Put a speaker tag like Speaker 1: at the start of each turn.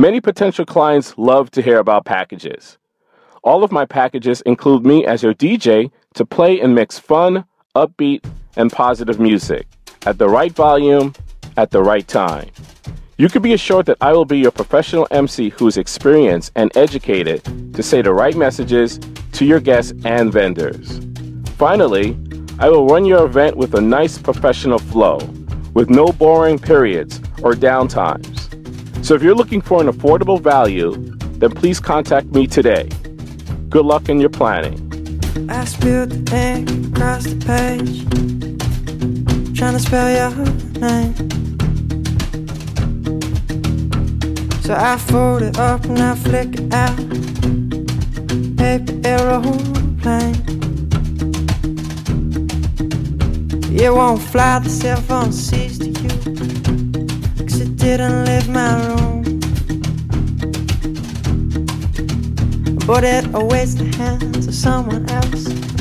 Speaker 1: Many potential clients love to hear about packages. All of my packages include me as your DJ to play and mix fun, upbeat, and positive music at the right volume, at the right time. You can be assured that I will be your professional MC who is experienced and educated to say the right messages to your guests and vendors. Finally, I will run your event with a nice professional flow, with no boring periods or downtimes. So if you're looking for an affordable value, then please contact me today. Good luck in your planning.
Speaker 2: I spilled the ink across the page, trying to spell your name. So I fold it up and I flick it out, paper aeroplane. It won't fly, the cell phone sees to you, 'cause it didn't leave my room, but it awaits the hands of someone else.